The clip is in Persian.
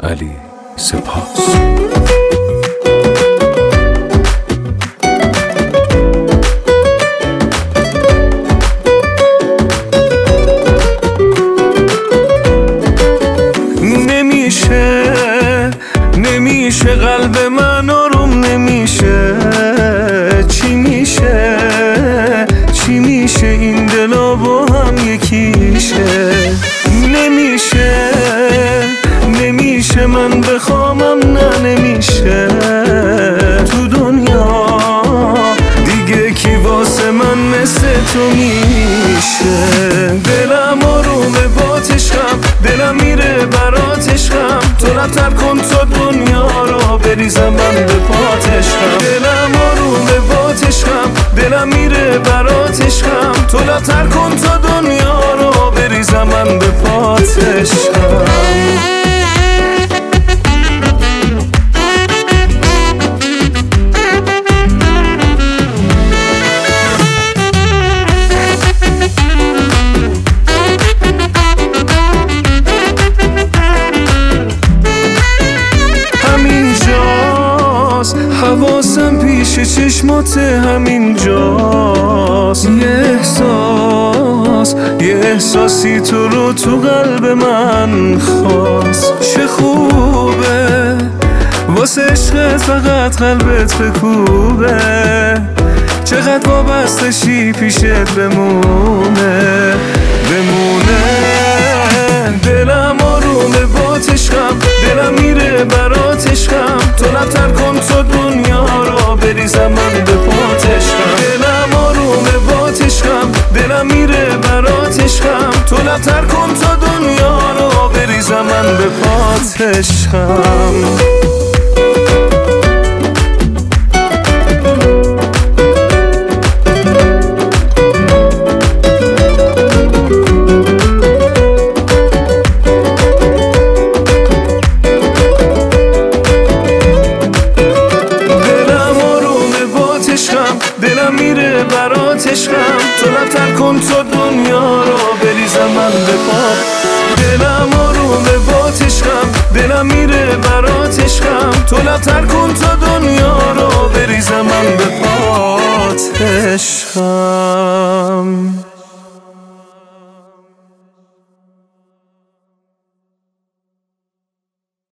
علی سپاس. نمیشه قلب من آروم نمیشه، چی میشه این دلا با هم یکیشه. نمیشه من بخوامم، نه نمیشه تو دنیا دیگه کی واسه من مثل تو میشه. دلم آرومه با عشقم، دلم میره برات عشقم، تو رفتر کن تا دنیا رو بریزم من به پات عشقم. دلم آرومه با عشقم، دلم میره برات عشقم، تو رفتر کن تا دنیا رو بریزم من به پات عشقم. حواسم پیش چشمات همینجاست، یه احساسی تو رو تو قلب من خواست. چه خوبه واسه عشقت فقط قلبت بکوبه، چقدر وابستشی پیشت بمونه. دلم آرومه با عشقم، دلم میره برات عشقم، تو رفتر کن تا دنیا رو بریزم من به پات عشقم. دلم آرومه با عشقم، دلم میره برات عشقم، تو رفتر کن تا دنیا رو بریزم من به پات عشقم. دلم میره برات عشقم، تو رفتر کن تا دنیا رو بریزم من به پات. دلم آرومه با عشقم، دلم میره برات عشقم، تو رفتر کن تا دنیا رو بریزم من به پات عشقم.